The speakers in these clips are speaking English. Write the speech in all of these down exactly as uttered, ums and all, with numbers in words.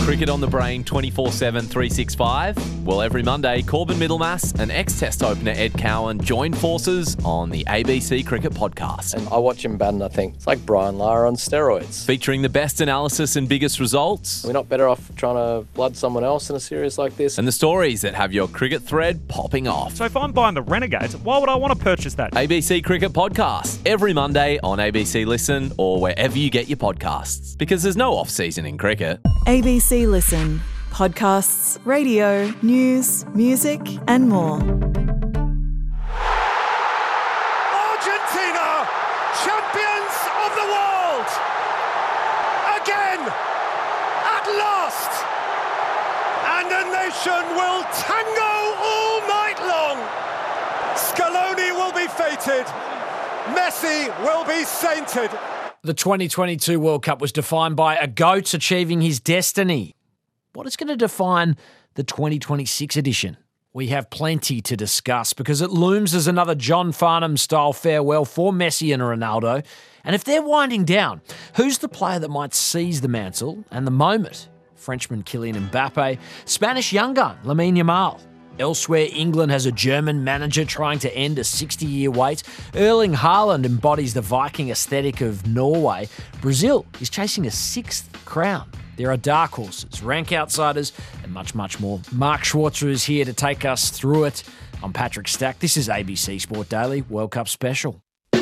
Cricket on the Brain twenty-four seven, three sixty-five? Well, every Monday, Corbin Middlemass and ex-Test opener Ed Cowan join forces on the A B C Cricket Podcast. And I watch him bat and I think, it's like Brian Lara on steroids. Featuring the best analysis and biggest results. We're not better off trying to blood someone else in a series like this. And the stories that have your cricket thread popping off. So if I'm buying the Renegades, why would I want to purchase that? A B C Cricket Podcast, every Monday on A B C Listen or wherever you get your podcasts. Because there's no off-season in cricket. A B C Listen. Podcasts, radio, news, music and more. Argentina, champions of the world! Again! At last! And the nation will tango all night long! Scaloni will be fated. Messi will be sainted. The twenty twenty-two World Cup was defined by a GOAT achieving his destiny. What is going to define the twenty twenty-six edition? We have plenty to discuss because it looms as another John Farnham-style farewell for Messi and Ronaldo. And if they're winding down, who's the player that might seize the mantle and the moment? Frenchman Kylian Mbappe, Spanish young gun Lamine Yamal. Elsewhere, England has a German manager trying to end a sixty-year wait. Erling Haaland embodies the Viking aesthetic of Norway. Brazil is chasing a sixth crown. There are dark horses, rank outsiders, and much, much more. Mark Schwarzer is here to take us through it. I'm Patrick Stack. This is A B C Sport Daily World Cup Special.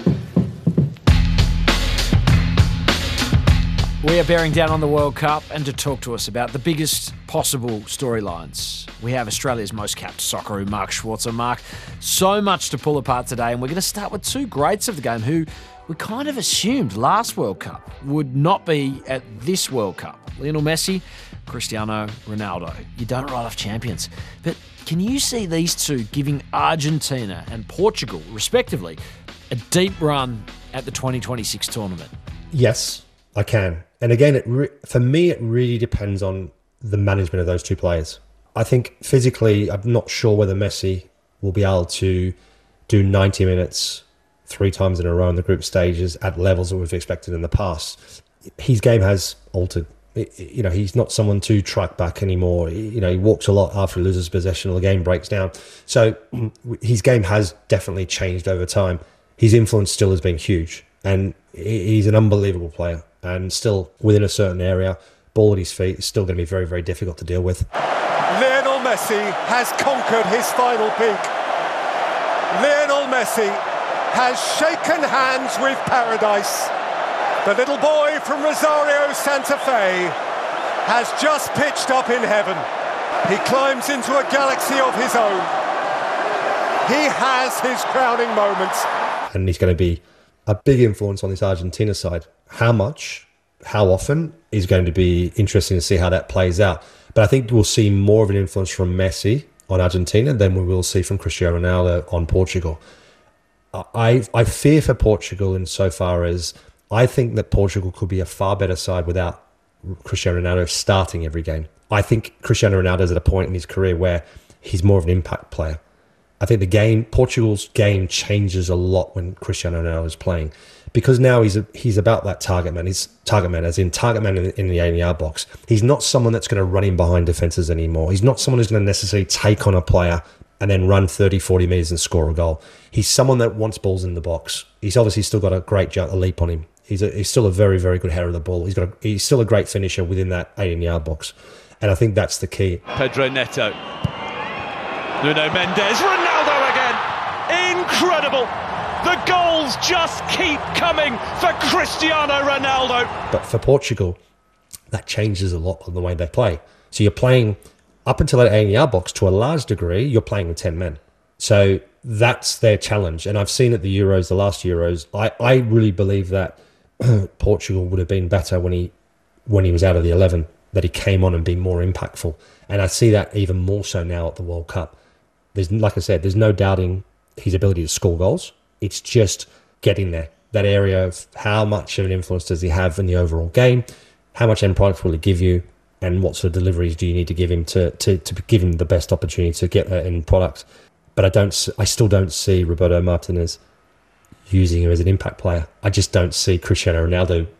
We are bearing down on the World Cup, and to talk to us about the biggest possible storylines, we have Australia's most capped socceroo, Mark Schwarzer. Mark, so much to pull apart today, and we're going to start with two greats of the game who we kind of assumed last World Cup would not be at this World Cup. Lionel Messi, Cristiano Ronaldo. You don't write off champions. But can you see these two giving Argentina and Portugal, respectively, a deep run at the twenty twenty-six tournament? Yes, I can. And again, it re- for me, it really depends on the management of those two players. I think physically, I'm not sure whether Messi will be able to do ninety minutes three times in a row in the group stages at levels that we've expected in the past. His game has altered. It, you know, he's not someone to track back anymore. You know, he walks a lot after he loses possession or the game breaks down. So his game has definitely changed over time. His influence still has been huge. And he's an unbelievable player. And still within a certain area, ball at his feet is still going to be very, very difficult to deal with. Lionel Messi has conquered his final peak. Lionel Messi has shaken hands with paradise. The little boy from Rosario, Santa Fe has just pitched up in heaven. He climbs into a galaxy of his own. He has his crowning moments. And he's going to be a big influence on this Argentina side. How much, how often is going to be interesting to see how that plays out. But I think we'll see more of an influence from Messi on Argentina than we will see from Cristiano Ronaldo on Portugal. I I fear for Portugal insofar as I think that Portugal could be a far better side without Cristiano Ronaldo starting every game. I think Cristiano Ronaldo is at a point in his career where he's more of an impact player. I think the game, Portugal's game changes a lot when Cristiano Ronaldo is playing, because now he's a, he's about that target man. He's target man, as in target man in, in the eighty-yard box. He's not someone that's going to run in behind defences anymore. He's not someone who's going to necessarily take on a player and then run thirty, forty metres and score a goal. He's someone that wants balls in the box. He's obviously still got a great jump, a leap on him. He's a, he's still a very, very good header of the ball. He's got a, he's still a great finisher within that eighteen-yard box. And I think that's the key. Pedro Neto. Nuno Mendes. Ronaldo again. Incredible. The goals just keep coming for Cristiano Ronaldo. But for Portugal, that changes a lot on the way they play. So you're playing up until that eighty-yard box, to a large degree, you're playing with ten men. So that's their challenge. And I've seen at the Euros, the last Euros, I, I really believe that Portugal would have been better when he when he was out of the eleven, that he came on and been more impactful. And I see that even more so now at the World Cup. There's, like I said, there's no doubting his ability to score goals. It's just getting there. That area of how much of an influence does he have in the overall game? How much end product will he give you? And what sort of deliveries do you need to give him to, to, to give him the best opportunity to get that end product? But I don't. I still don't see Roberto Martinez using him as an impact player. I just don't see Cristiano Ronaldo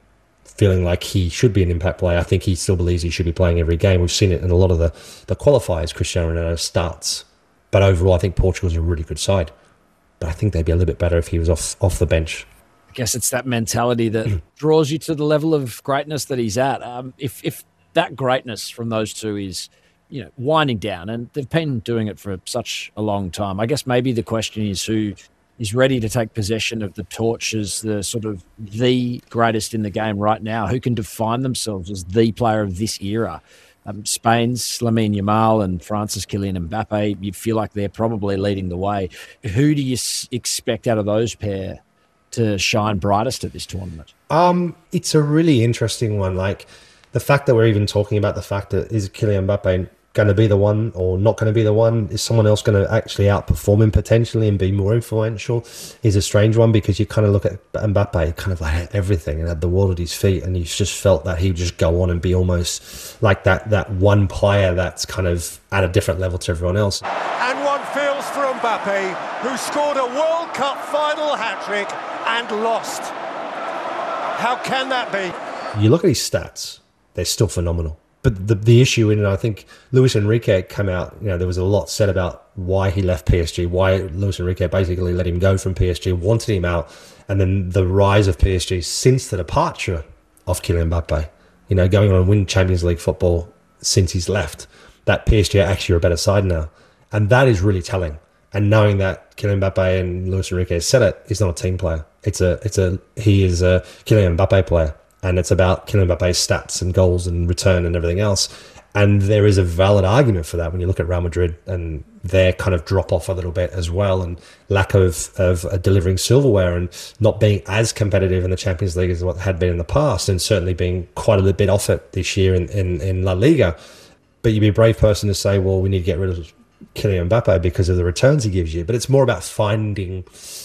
feeling like he should be an impact player. I think he still believes he should be playing every game. We've seen it in a lot of the, the qualifiers Cristiano Ronaldo starts. But overall, I think Portugal's a really good side. But I think they'd be a little bit better if he was off off the bench. I guess it's that mentality that draws you to the level of greatness that he's at. Um, if if that greatness from those two is, you know, winding down, and they've been doing it for such a long time, I guess maybe the question is who is ready to take possession of the torch as the sort of the greatest in the game right now, who can define themselves as the player of this era. Um, Spain's Lamine Yamal and France's Kylian Mbappe, you feel like they're probably leading the way. Who do you s- expect out of those pair to shine brightest at this tournament? Um, it's a really interesting one. Like the fact that we're even talking about the fact that is Kylian Mbappe going to be the one or not going to be the one? Is someone else going to actually outperform him potentially and be more influential? Is a strange one because you kind of look at Mbappe, kind of like had everything and had the world at his feet, and you just felt that he would just go on and be almost like that that one player that's kind of at a different level to everyone else. And one feels for Mbappe, who scored a World Cup final hat-trick and lost. How can that be? You look at his stats, they're still phenomenal. But the the issue, and I think Luis Enrique came out, you know, there was a lot said about why he left P S G, why Luis Enrique basically let him go from P S G, wanted him out, and then the rise of P S G since the departure of Kylian Mbappe, you know, going on and win Champions League football since he's left, that P S G are actually a better side now. And that is really telling. And knowing that Kylian Mbappe and Luis Enrique said it, he's not a team player. It's a, it's a, he is a Kylian Mbappe player. And it's about Kylian Mbappe's stats and goals and return and everything else. And there is a valid argument for that when you look at Real Madrid and their kind of drop off a little bit as well, and lack of, of uh, delivering silverware and not being as competitive in the Champions League as what had been in the past, and certainly being quite a little bit off it this year in, in, in La Liga. But you'd be a brave person to say, well, we need to get rid of Kylian Mbappe because of the returns he gives you. But it's more about finding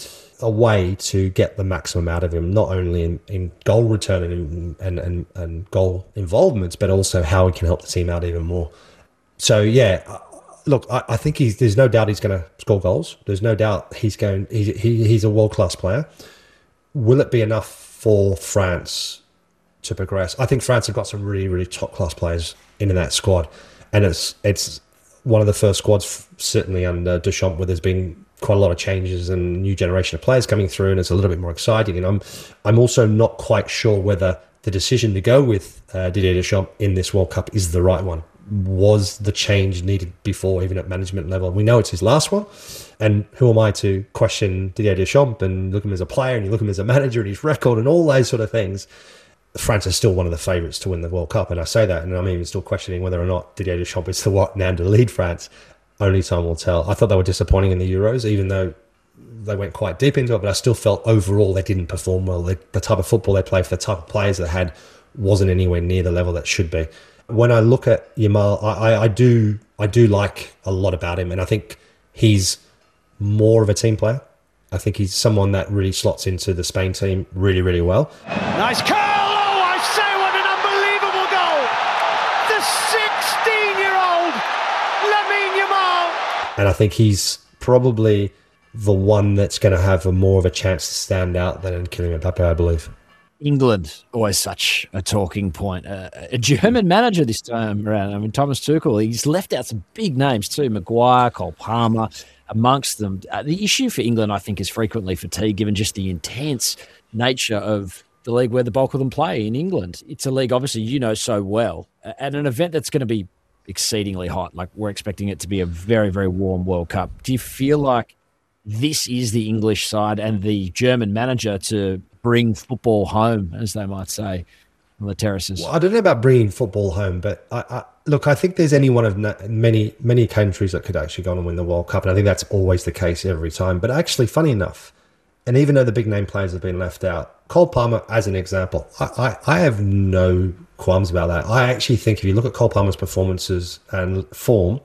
a way to get the maximum out of him, not only in, in goal return and, and, and, and goal involvements, but also how he can help the team out even more. So, yeah, look, I, I think he's, there's no doubt he's going to score goals. There's no doubt he's going. He, he, he's a world-class player. Will it be enough for France to progress? I think France have got some really, really top-class players in that squad. And it's it's one of the first squads, certainly under Deschamps, where there's been quite a lot of changes and new generation of players coming through, and it's a little bit more exciting. And I'm I'm also not quite sure whether the decision to go with uh, Didier Deschamps in this World Cup is the right one. Was the change needed before, even at management level? We know it's his last one, and who am I to question Didier Deschamps and look at him as a player and you look at him as a manager and his record and all those sort of things? France is still one of the favourites to win the World Cup, and I say that, and I'm even still questioning whether or not Didier Deschamps is the one now to lead France. Only time will tell. I thought they were disappointing in the Euros, even though they went quite deep into it, but I still felt overall they didn't perform well. They, the type of football they played for the type of players they had wasn't anywhere near the level that should be. When I look at Yamal, I, I, I do I do like a lot about him, and I think he's more of a team player. I think he's someone that really slots into the Spain team really, really well. Nice curl! Oh, I say, what an unbelievable goal! The sixteen-year-old Lamine Yamal! And I think he's probably the one that's going to have a more of a chance to stand out than Kylian Mbappe, I believe. England, always such a talking point. Uh, a German manager this time around. I mean, Thomas Tuchel, he's left out some big names too. Maguire, Cole Palmer, amongst them. Uh, the issue for England, I think, is frequently fatigue, given just the intense nature of the league where the bulk of them play in England. It's a league, obviously, you know so well, at an event that's going to be exceedingly hot. Like, we're expecting it to be a very, very warm World Cup. Do you feel like this is the English side and the German manager to bring football home, as they might say, on the terraces? Well, I don't know about bringing football home, but I, I, look, I think there's any one of na- many, many countries that could actually go on and win the World Cup, and I think that's always the case every time. But actually, funny enough, and even though the big name players have been left out, Cole Palmer, as an example, I, I, I have no qualms about that. I actually think if you look at Cole Palmer's performances and form,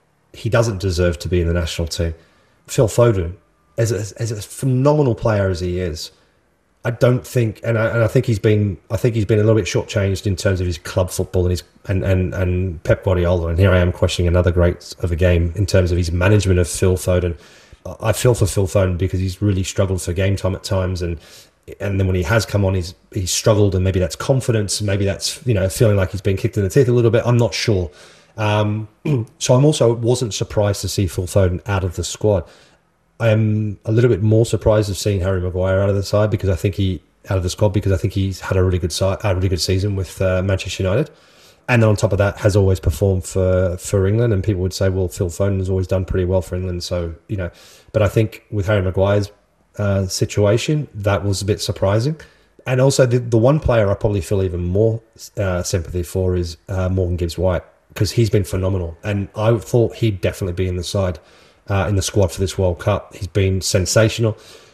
he doesn't deserve to be in the national team. Phil Foden, as a, as a phenomenal player as he is, I don't think, and I, and I think he's been, I think he's been a little bit shortchanged in terms of his club football and his and and and Pep Guardiola. And here I am questioning another great of a game in terms of his management of Phil Foden. I feel for Phil Foden because he's really struggled for game time at times, and and then when he has come on, he's he's struggled, and maybe that's confidence, maybe that's, you know, feeling like he's been kicked in the teeth a little bit. I'm not sure. Um, so I'm also wasn't surprised to see Phil Foden out of the squad. I am a little bit more surprised of seeing Harry Maguire out of the side because I think he out of the squad because I think he's had a really good side, a really good season with uh, Manchester United, and then on top of that has always performed for for England. And people would say, well, Phil Foden has always done pretty well for England, so you know. But I think with Harry Maguire's uh, situation, that was a bit surprising. And also the the one player I probably feel even more uh, sympathy for is uh, Morgan Gibbs-White, because he's been phenomenal, and I thought he'd definitely be in the side. Uh, in the squad for this World Cup. He's been sensational.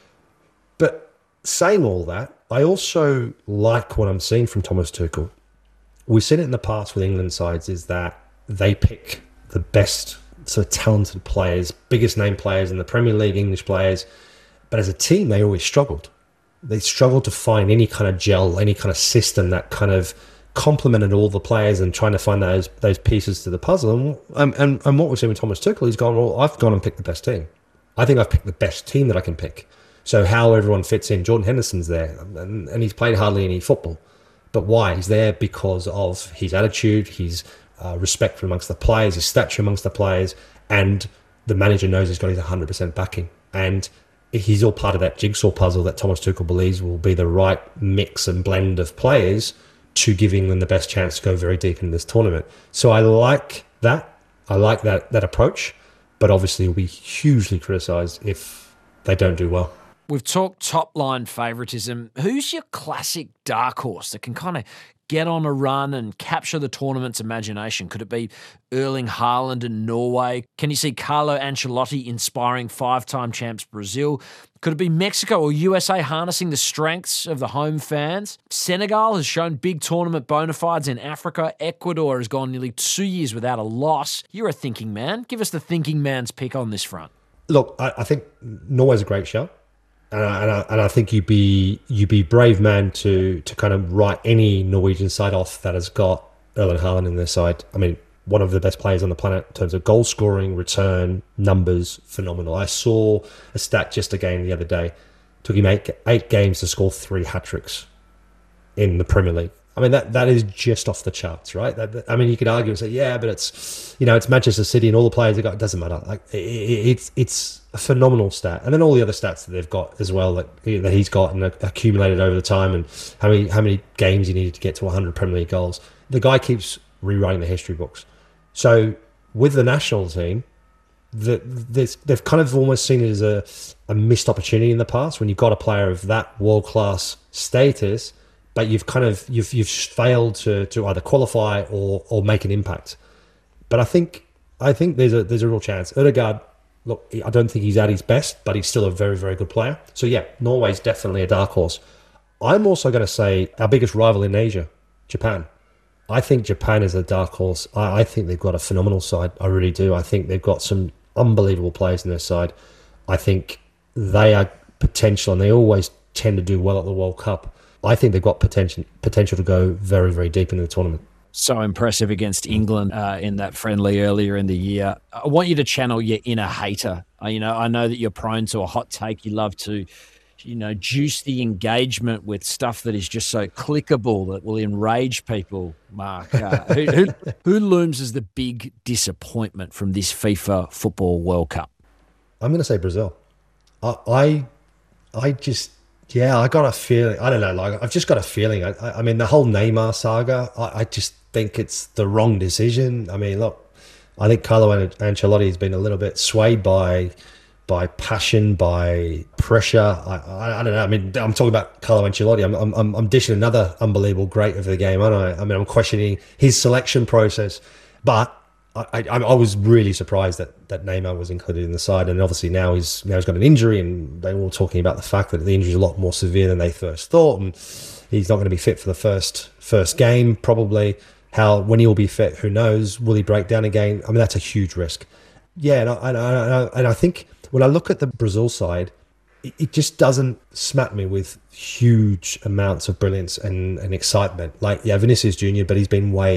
But saying all that, I also like what I'm seeing from Thomas Tuchel. We've seen it in the past with England sides, is that they pick the best sort of talented players, biggest name players in the Premier League, English players. But as a team, they always struggled. They struggled to find any kind of gel, any kind of system that kind of complemented all the players and trying to find those those pieces to the puzzle. And, and, and what we're seeing with Thomas Tuchel, he's gone, well, I've gone and picked the best team. I think I've picked the best team that I can pick. So how everyone fits in, Jordan Henderson's there, and, and he's played hardly any football. But why? He's there because of his attitude, his uh, respect for amongst the players, his stature amongst the players, and the manager knows he's got his one hundred percent backing. And he's all part of that jigsaw puzzle that Thomas Tuchel believes will be the right mix and blend of players to give England the best chance to go very deep in this tournament. So I like that. I like that that approach, but obviously will be hugely criticised if they don't do well. We've talked top-line favouritism. Who's your classic dark horse that can kind of get on a run and capture the tournament's imagination? Could it be Erling Haaland in Norway? Can you see Carlo Ancelotti inspiring five-time champs Brazil? Could it be Mexico or U S A harnessing the strengths of the home fans? Senegal has shown big tournament bona fides in Africa. Ecuador has gone nearly two years without a loss. You're a thinking man. Give us the thinking man's pick on this front. Look, I, I think Norway's a great show. And I, and, I, and I think you'd be you'd be brave man to to kind of write any Norwegian side off that has got Erling Haaland in their side. I mean, one of the best players on the planet in terms of goal scoring, return, numbers, phenomenal. I saw a stat just a game the other day. Took him eight, eight games to score three hat-tricks in the Premier League. I mean, that that is just off the charts, right? That, that, I mean, you could argue and say, yeah, but it's, you know, it's Manchester City and all the players they got. It doesn't matter. Like it, it, it's it's a phenomenal stat, and then all the other stats that they've got as well that, that he's got and accumulated over the time, and how many how many games he needed to get to one hundred Premier League goals. The guy keeps rewriting the history books. So with the national team, the, they've kind of almost seen it as a, a missed opportunity in the past when you've got a player of that world class status. But you've kind of you've you've failed to to either qualify or or make an impact. But I think I think there's a there's a real chance. Ødegaard, look, I don't think he's at his best, but he's still a very very good player. So yeah, Norway's definitely a dark horse. I'm also going to say our biggest rival in Asia, Japan. I think Japan is a dark horse. I, I think they've got a phenomenal side. I really do. I think they've got some unbelievable players in their side. I think they are potential, and they always tend to do well at the World Cup. I think they've got potential potential to go very, very deep into the tournament. So impressive against England uh, in that friendly earlier in the year. I want you to channel your inner hater. Uh, you know, I know that you're prone to a hot take. You love to, you know, juice the engagement with stuff that is just so clickable that will enrage people, Mark. Uh, who, who, who looms as the big disappointment from this FIFA Football World Cup? I'm going to say Brazil. I, I, I just... Yeah, I got a feeling. I don't know. Like I've just got a feeling. I, I mean, the whole Neymar saga. I, I just think it's the wrong decision. I mean, look, I think Carlo Ancelotti has been a little bit swayed by by passion, by pressure. I, I, I don't know. I mean, I'm talking about Carlo Ancelotti. I'm I'm I'm dishing another unbelievable great of the game, aren't I? I mean, I'm questioning his selection process, but I, I, I was really surprised that, that Neymar was included in the side, and obviously now he's now he's got an injury, and they were all talking about the fact that the injury is a lot more severe than they first thought, and he's not going to be fit for the first first game probably. How when he will be fit, who knows? Will he break down again? I mean, that's a huge risk. Yeah, and I, and I, and I think when I look at the Brazil side, it, it just doesn't smack me with huge amounts of brilliance and, and excitement. Like yeah, Vinicius Junior, but he's been way.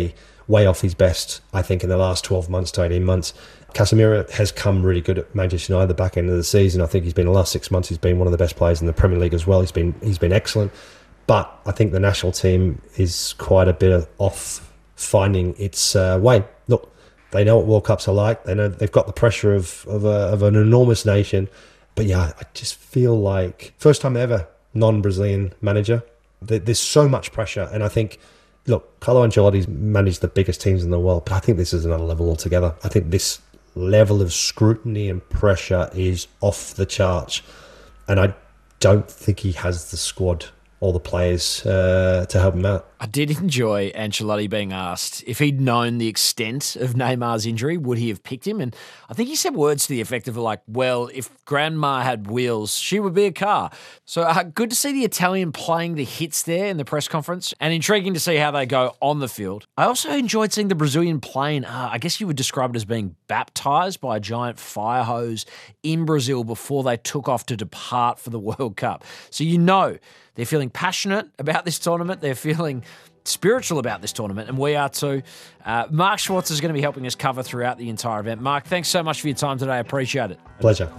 way off his best, I think, in the last twelve months to eighteen months. Casemiro has come really good at Manchester United at the back end of the season. I think he's been, the last six months, he's been one of the best players in the Premier League as well. He's been he's been excellent. But I think the national team is quite a bit off finding its uh, way. Look, they know what World Cups are like. They know they've got the pressure of of, a, of an enormous nation. But yeah, I just feel like first time ever non-Brazilian manager. There's so much pressure, and I think, look, Carlo Ancelotti's managed the biggest teams in the world, but I think this is another level altogether. I think this level of scrutiny and pressure is off the charts, and I don't think he has the squad or the players uh, to help him out. I did enjoy Ancelotti being asked if he'd known the extent of Neymar's injury, would he have picked him? And I think he said words to the effect of like, well, if Grandma had wheels, she would be a car. So uh, good to see the Italian playing the hits there in the press conference, and intriguing to see how they go on the field. I also enjoyed seeing the Brazilian plane, uh, I guess you would describe it as being baptised by a giant fire hose in Brazil before they took off to depart for the World Cup. So you know they're feeling passionate about this tournament. They're feeling spiritual about this tournament, and we are too. Uh, Mark Schwartz is going to be helping us cover throughout the entire event. Mark, thanks so much for your time today. I appreciate it. Pleasure.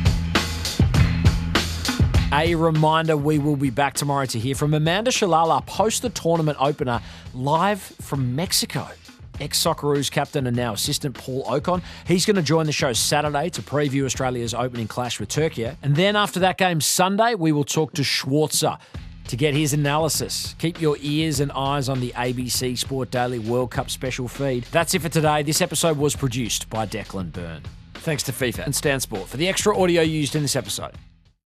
A reminder, we will be back tomorrow to hear from Amanda Shalala post the tournament opener live from Mexico. Ex-Socceroos captain and now assistant Paul Ocon. He's going to join the show Saturday to preview Australia's opening clash with Turkey. And then after that game Sunday, we will talk to Schwarzer to get his analysis. Keep your ears and eyes on the A B C Sport Daily World Cup special feed. That's it for today. This episode was produced by Declan Byrne. Thanks to FIFA and Stan Sport for the extra audio used in this episode.